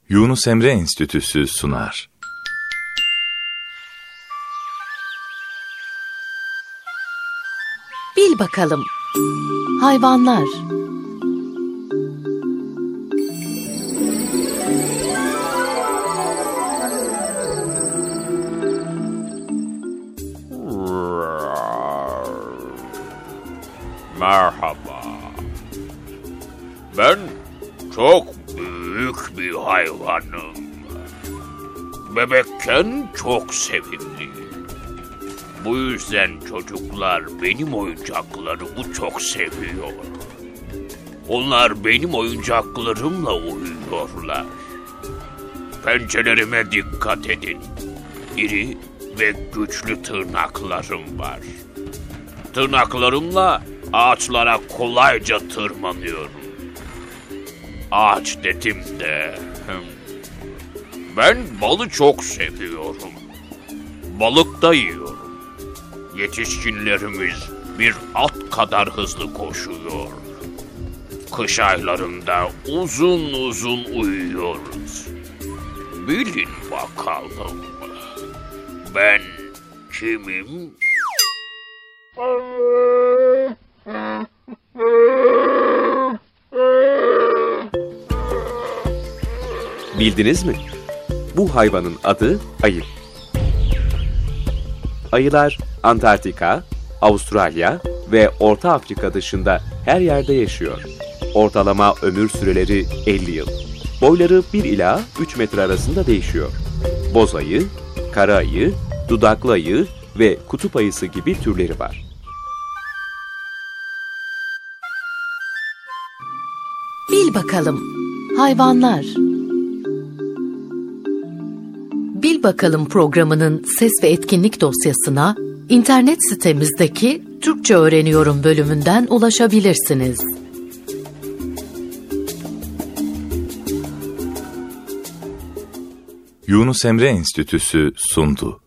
Yunus Emre Enstitüsü sunar. Bil bakalım. Hayvanlar. Merhaba. Ben çok büyük bir hayvanım. Bebekken çok sevimliyim. Bu yüzden çocuklar benim oyuncaklarımı çok seviyor. Onlar benim oyuncaklarımla uyuyorlar. Pençelerime dikkat edin. İri ve güçlü tırnaklarım var. Tırnaklarımla ağaçlara kolayca tırmanıyorum. Ağaç dedim de. Ben balı çok seviyorum. Balık da yiyorum. Yetişkinlerimiz bir at kadar hızlı koşuyor. Kış aylarında uzun uzun uyuyoruz. Bilin bakalım. Ben kimim? Bildiniz mi? Bu hayvanın adı ayı. Ayılar Antarktika, Avustralya ve Orta Afrika dışında her yerde yaşıyor. Ortalama ömür süreleri 50 yıl. Boyları 1 ila 3 metre arasında değişiyor. Boz ayı, kara ayı, dudaklı ayı ve kutup ayısı gibi türleri var. Bil bakalım. Hayvanlar. Bil bakalım programının ses ve etkinlik dosyasına internet sitemizdeki Türkçe Öğreniyorum bölümünden ulaşabilirsiniz. Yunus Emre Enstitüsü sundu.